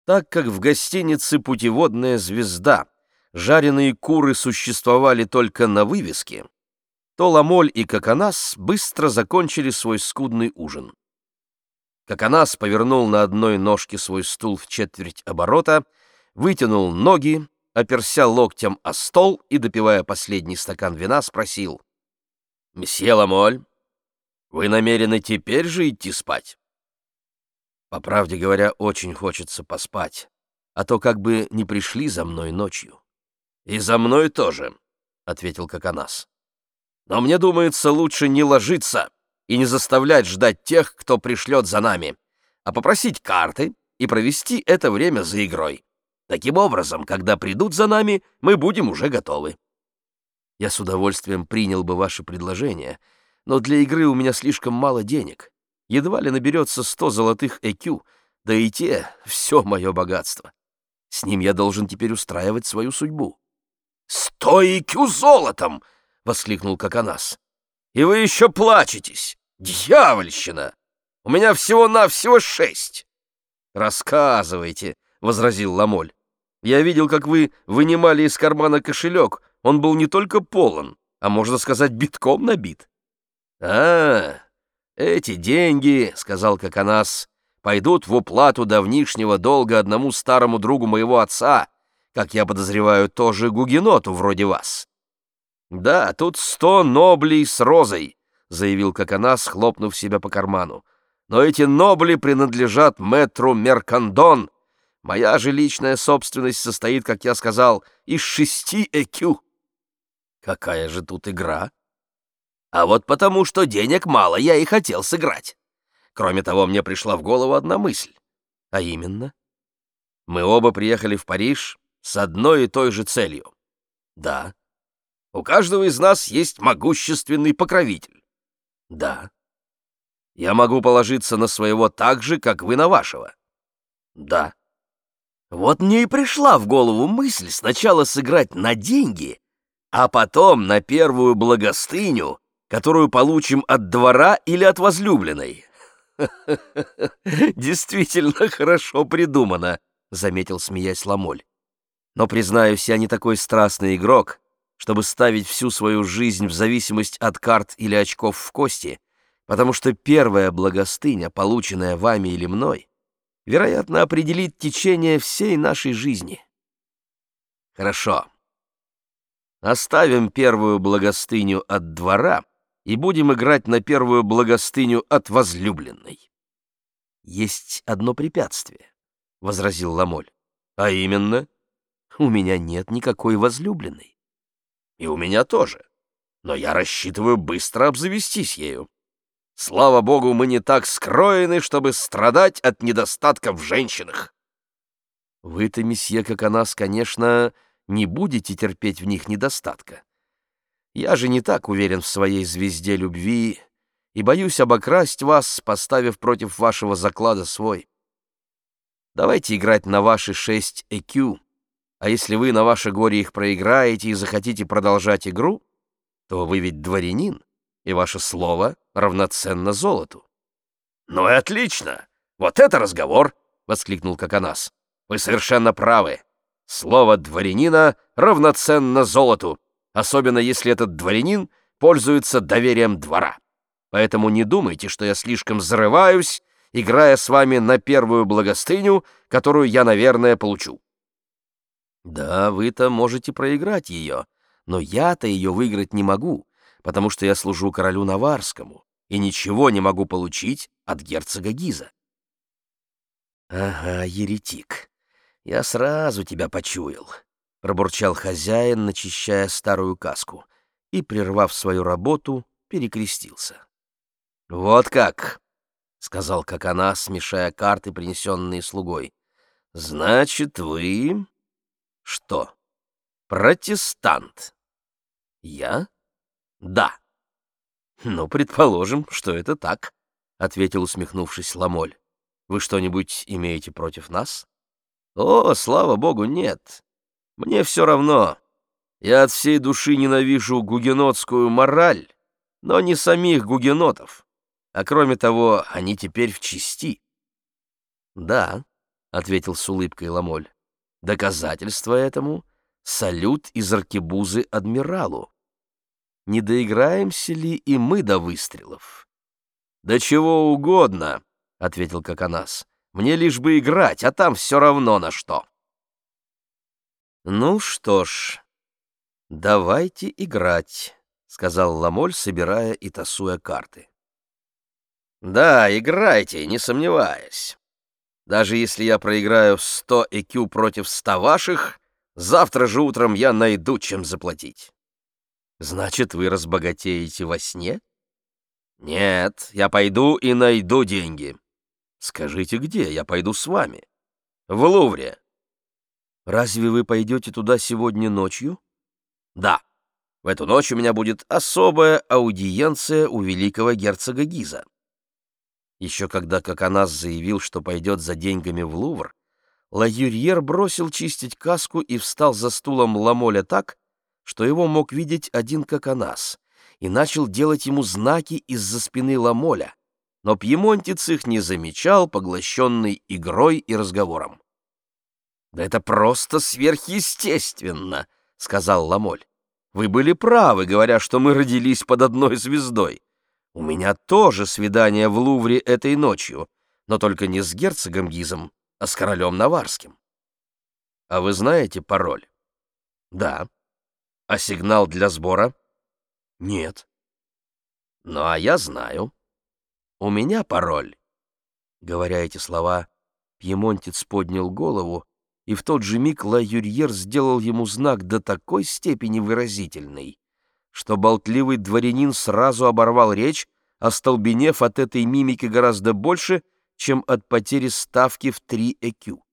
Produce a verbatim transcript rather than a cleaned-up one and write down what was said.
Так как в гостинице «Путеводная звезда» жареные куры существовали только на вывеске, то Ламоль и Коконас быстро закончили свой скудный ужин. Коконас повернул на одной ножке свой стул в четверть оборота, вытянул ноги, оперся локтем о стол и, допивая последний стакан вина, спросил: «Месье Ламоль, вы намерены теперь же идти спать?» «По правде говоря, очень хочется поспать, а то как бы не пришли за мной ночью». «И за мной тоже», — ответил Коконас. «Но мне думается, лучше не ложиться и не заставлять ждать тех, кто пришлет за нами, а попросить карты и провести это время за игрой. Таким образом, когда придут за нами, мы будем уже готовы». «Я с удовольствием принял бы ваше предложение, но для игры у меня слишком мало денег. Едва ли наберется сто золотых экю, да и те — все мое богатство. С ним я должен теперь устраивать свою судьбу». «Сто экю золотом!» — воскликнул Коконас. «И вы еще плачетесь! Дьявольщина! У меня всего-навсего шесть!» «Рассказывайте!» — возразил Ламоль. «Я видел, как вы вынимали из кармана кошелек. Он был не только полон, а, можно сказать, битком набит». «А, эти деньги, — сказал Коконас, — пойдут в уплату давнишнего долга одному старому другу моего отца, как я подозреваю, тоже гугеноту вроде вас». «Да, тут сто ноблей с розой», — заявил Коконас, хлопнув себя по карману. «Но эти нобли принадлежат мэтру Меркандон. Моя же личная собственность состоит, как я сказал, из шести экю». «Какая же тут игра?» «А вот потому, что денег мало, я и хотел сыграть. Кроме того, мне пришла в голову одна мысль. А именно? Мы оба приехали в Париж с одной и той же целью. Да. У каждого из нас есть могущественный покровитель. Да. Я могу положиться на своего так же, как вы на вашего. Да. Вот мне и пришла в голову мысль сначала сыграть на деньги, а потом на первую благостыню, которую получим от двора или от возлюбленной». «Действительно хорошо придумано», — заметил, смеясь, Ламоль. «Но, признаюсь, я не такой страстный игрок, чтобы ставить всю свою жизнь в зависимость от карт или очков в кости, потому что первая благостыня, полученная вами или мной, вероятно, определит течение всей нашей жизни». «Хорошо. Оставим первую благостыню от двора и будем играть на первую благостыню от возлюбленной». «Есть одно препятствие», — возразил Ламоль. «А именно? У меня нет никакой возлюбленной». «И у меня тоже. Но я рассчитываю быстро обзавестись ею. Слава богу, мы не так скроены, чтобы страдать от недостатка в женщинах». «Вы-то, месье Коконас, конечно, не будете терпеть в них недостатка. Я же не так уверен в своей звезде любви и боюсь обокрасть вас, поставив против вашего заклада свой. Давайте играть на ваши шесть экю, а если вы на ваше горе их проиграете и захотите продолжать игру, то вы ведь дворянин, и ваше слово равноценно золоту». «Ну и отлично! Вот это разговор!» — воскликнул Коконас. «Вы совершенно правы. Слово дворянина равноценно золоту, особенно если этот дворянин пользуется доверием двора. Поэтому не думайте, что я слишком зарываюсь, играя с вами на первую благостыню, которую я, наверное, получу». «Да, вы-то можете проиграть ее, но я-то ее выиграть не могу, потому что я служу королю Наварскому и ничего не могу получить от герцога Гиза». «Ага, еретик, я сразу тебя почуял», — пробурчал хозяин, начищая старую каску, и, прервав свою работу, перекрестился. «Вот как», — сказал Коконас, смешая карты, принесенные слугой. «Значит, вы... что, протестант?» «Я? Да». «Ну, предположим, что это так», — ответил, усмехнувшись, Ламоль. «Вы что-нибудь имеете против нас?» «О, слава богу, нет. Мне все равно. Я от всей души ненавижу гугенотскую мораль, но не самих гугенотов. А кроме того, они теперь в чести». «Да, — ответил с улыбкой Ламоль. «Доказательство этому — салют из аркебузы адмиралу. Не доиграемся ли и мы до выстрелов?» «Да чего угодно», — ответил Коконас. «Мне лишь бы играть, а там все равно на что». «Ну что ж, давайте играть», — сказал Ламоль, собирая и тасуя карты. «Да, играйте, не сомневаясь. Даже если я проиграю сто ЭКЮ против ста ваших, завтра же утром я найду, чем заплатить». «Значит, вы разбогатеете во сне?» «Нет, я пойду и найду деньги». «Скажите, где? Я пойду с вами». «В Лувре». «Разве вы пойдете туда сегодня ночью?» «Да. В эту ночь у меня будет особая аудиенция у великого герцога Гиза». Еще когда Коконас заявил, что пойдет за деньгами в Лувр, Ла Юрьер бросил чистить каску и встал за стулом Ламоля так, что его мог видеть один Коконас, и начал делать ему знаки из-за спины Ламоля, но пьемонтец их не замечал, поглощенный игрой и разговором. «Да это просто сверхъестественно», — сказал Ламоль. «Вы были правы, говоря, что мы родились под одной звездой. У меня тоже свидание в Лувре этой ночью, но только не с герцогом Гизом, а с королем Наварским». «А вы знаете пароль?» «Да». «А сигнал для сбора?» «Нет». «Ну, а я знаю. У меня пароль». Говоря эти слова, пьемонтец поднял голову, и в тот же миг Ла Юрьер сделал ему знак до такой степени выразительный, что болтливый дворянин сразу оборвал речь, остолбенев от этой мимики гораздо больше, чем от потери ставки в три ЭКЮ.